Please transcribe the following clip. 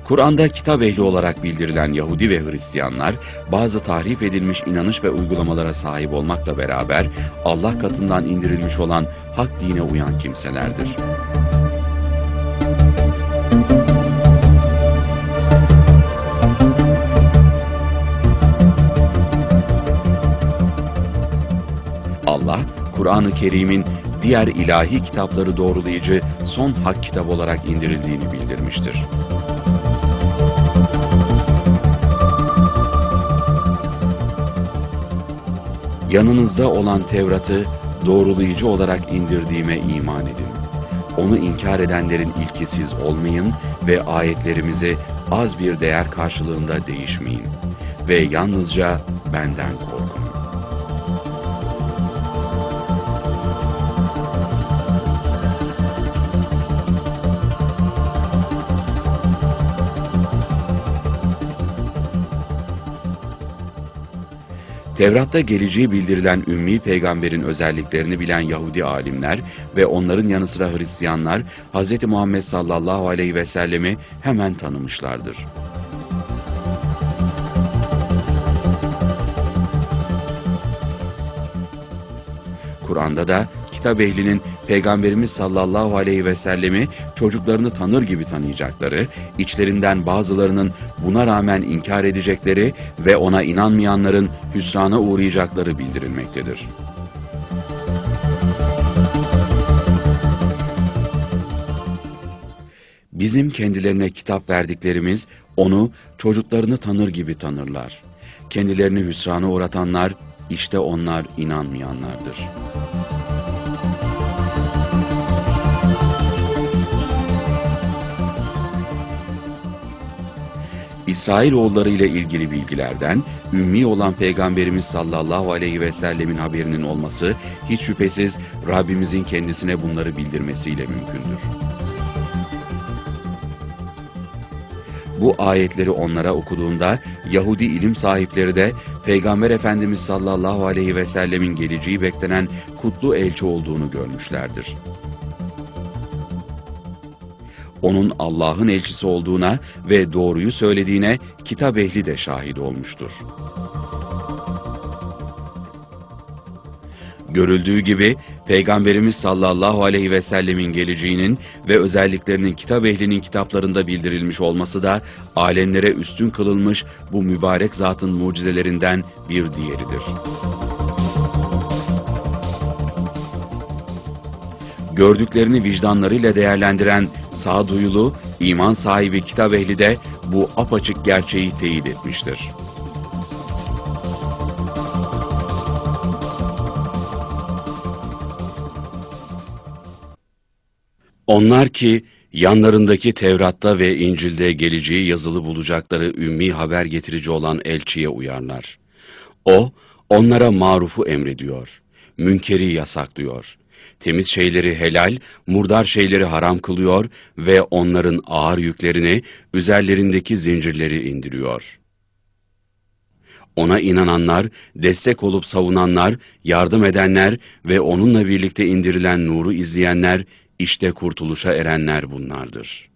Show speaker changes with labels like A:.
A: Kur'an'da kitap ehli olarak bildirilen Yahudi ve Hristiyanlar, bazı tahrif edilmiş inanış ve uygulamalara sahip olmakla beraber, Allah katından indirilmiş olan hak dine uyan kimselerdir. Allah, Kur'an-ı Kerim'in diğer ilahi kitapları doğrulayıcı son hak kitap olarak indirildiğini bildirmiştir. Yanınızda olan Tevrat'ı doğrulayıcı olarak indirdiğime iman edin. Onu inkar edenlerin ilkisiz olmayın ve ayetlerimizi az bir değer karşılığında değişmeyin. Ve yalnızca benden korkun. Tevrat'ta geleceği bildirilen Ümmi Peygamber'in özelliklerini bilen Yahudi alimler ve onların yanı sıra Hristiyanlar, Hz. Muhammed sallallahu aleyhi ve sellemi hemen tanımışlardır. Kur'an'da da kitap ehlinin Peygamberimiz sallallahu aleyhi ve sellemi çocuklarını tanır gibi tanıyacakları, içlerinden bazılarının buna rağmen inkar edecekleri ve ona inanmayanların hüsrana uğrayacakları bildirilmektedir. Bizim kendilerine kitap verdiklerimiz onu çocuklarını tanır gibi tanırlar. Kendilerini hüsrana uğratanlar, işte onlar inanmayanlardır. İsrailoğulları ile ilgili bilgilerden, ümmi olan Peygamberimiz sallallahu aleyhi ve sellemin haberinin olması, hiç şüphesiz Rabbimizin kendisine bunları bildirmesiyle mümkündür. Bu ayetleri onlara okuduğunda, Yahudi ilim sahipleri de, Peygamber Efendimiz sallallahu aleyhi ve sellemin geleceği beklenen kutlu elçi olduğunu görmüşlerdir. Onun Allah'ın elçisi olduğuna ve doğruyu söylediğine kitap ehli de şahit olmuştur. Görüldüğü gibi Peygamberimiz sallallahu aleyhi ve sellemin geleceğinin ve özelliklerinin kitap ehlinin kitaplarında bildirilmiş olması da alemlere üstün kılınmış bu mübarek zatın mucizelerinden bir diğeridir. Gördüklerini vicdanlarıyla değerlendiren sağduyulu, iman sahibi kitap ehli de bu apaçık gerçeği teyit etmiştir. Onlar ki yanlarındaki Tevrat'ta ve İncil'de geleceği yazılı bulacakları ümmi haber getirici olan elçiye uyarlar. O, onlara marufu emrediyor, münkeri yasaklıyor. Temiz şeyleri helal, murdar şeyleri haram kılıyor ve onların ağır yüklerini, üzerlerindeki zincirleri indiriyor. Ona inananlar, destek olup savunanlar, yardım edenler ve onunla birlikte indirilen nuru izleyenler, işte kurtuluşa erenler bunlardır.